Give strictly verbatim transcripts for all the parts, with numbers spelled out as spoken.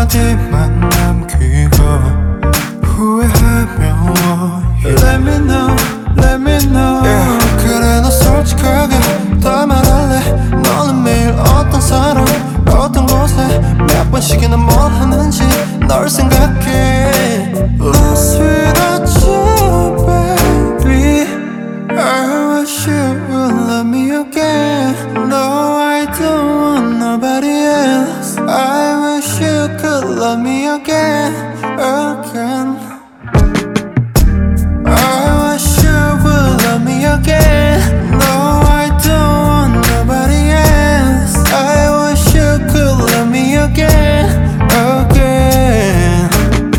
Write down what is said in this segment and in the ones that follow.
한마디만 남기고 후회하면 Let me know, let me know yeah. 그래 너 솔직하게 다 말할래 너는 매일 어떤 사람 어떤 곳에 몇 번씩이나 뭘 하는지 널 생각해 Lost without you baby I wish you would love me again No I don't want nobody else I wish you could love me again Again I wish you would love me again No I don't want nobody else I wish you could love me again Again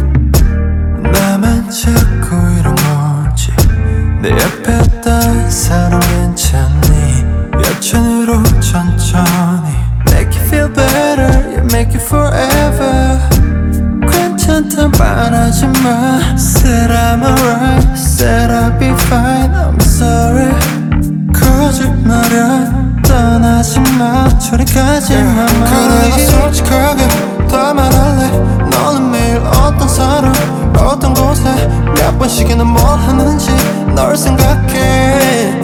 나만 자꾸 이런 거지 내 옆에 있던 사람 괜찮니 여천으로 천천히 Make you feel better You make it forever 괜찮단 말하지마 Said I'm alright Said I'll be fine I'm sorry 거짓말은 떠나지마 저리까지만 그래 너 솔직하게 다 말할래 너는 매일 어떤 사람 어떤 곳에 몇 번씩이나 뭘 하는지 널 생각해